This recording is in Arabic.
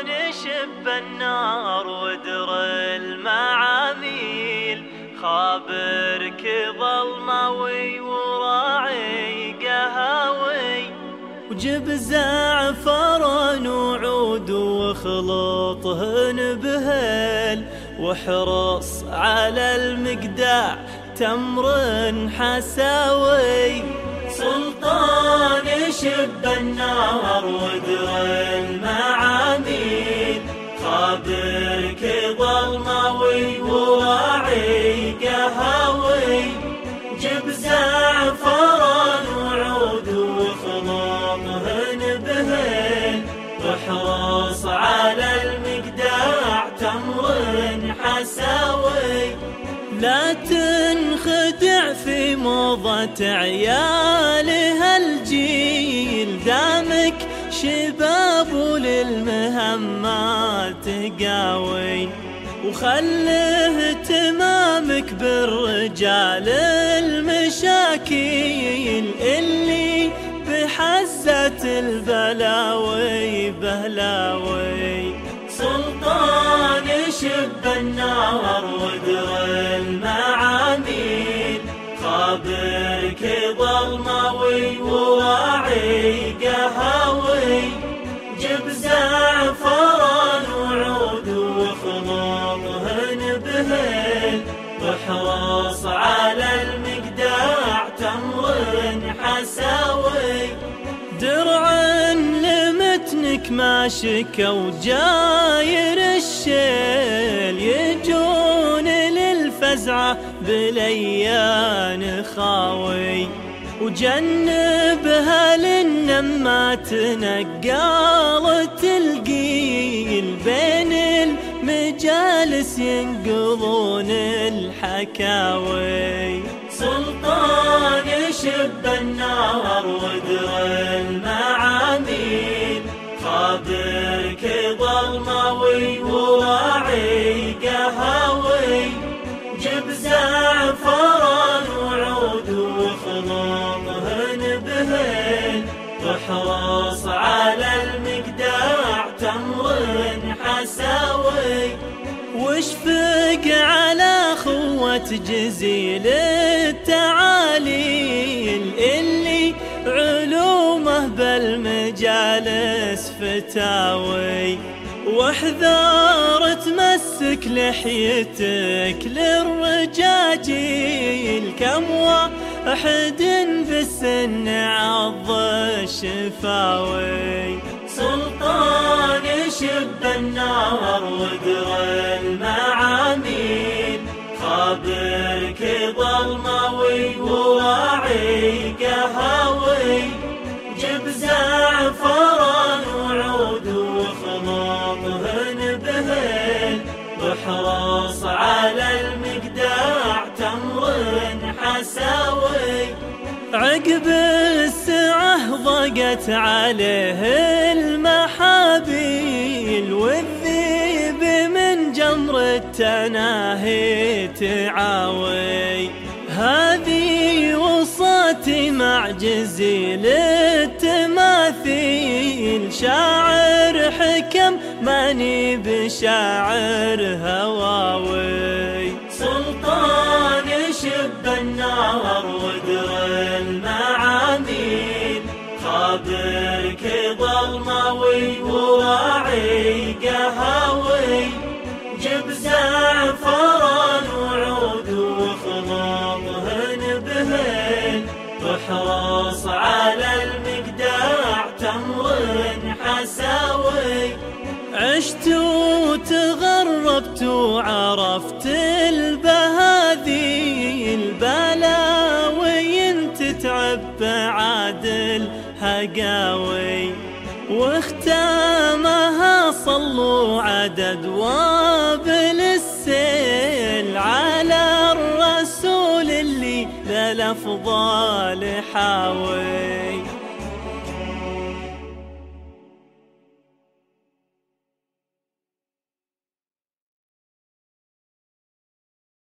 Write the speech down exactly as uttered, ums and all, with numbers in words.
شب النار ودر المعاميل، خابرك ظلموي وراعي قهاوي، وجب زعفران وعود واخلطهن بهل، واحرص على المقداع تمر حساوي. سلطان شب النار ودر المعاميل، خابرك ظلموي وراعي قهاوي، جب زعفران وعود واخلطهن بهل، واحرص على المقداع تمر حساوي. لا تنخدع في موضة عيال هالجيل، دامك شباب وللمهمات قاوي، وخله اهتمامك بالرجال المشاكيل، اللي بحزة البلاوي بهلاوي. سلطان شب النار ودر المعاميل، خابرك ظلموي وراعي قهاوي، جب زعفران وعود واخلطهن بهل، واحرص على المقداع تمر حساوي. درع لمتنك ما شكوا جاير الشيل، يجون للفزعة بليان خاوي، وجنبها للنما تنقالت القيل، بين المجالس ينقضون الحكاوي. سلطان شب النار ودر المعاميل، خابرك ظلموي وراعي قهاوي، جب زعفران وعود واخلطهن بهل، واحرص على المقداع تمر حساوي. واشفق على خوة جزيل التعاليل، اللي علومه بالمجالس فتاوي، واحذر تمسك لحيتك للرجاجيل، كم واحد بالسن عض الشفاوي. سلطان شب النار ودر المعاميل، خابرك ظلموي وراعي قهاوي، جب زعفران وعود واخلطهن بهل، واحرص على المقداع تمر حساوي. عقب السعه ضاقت عليه المحابيل، والذيب من جمر التناهي تعاوي، هذه وصاتي مع جزيل التماثيل، شاعر حكم ماني بشاعر هواوي. سلطان شب النار ودر المعاميل، خابرك ظلموي وراعي قهاوي، جب زعفران وعود واخلطهن بهل، واحرص على المقداع تمر حساوي. عشت وتغربت وعرفت البهاذي، البلاوي تتعب بعادل هقاوي، واختامها صلوا عدد وابل السيل، على الرسول اللي للأفضال حاوي.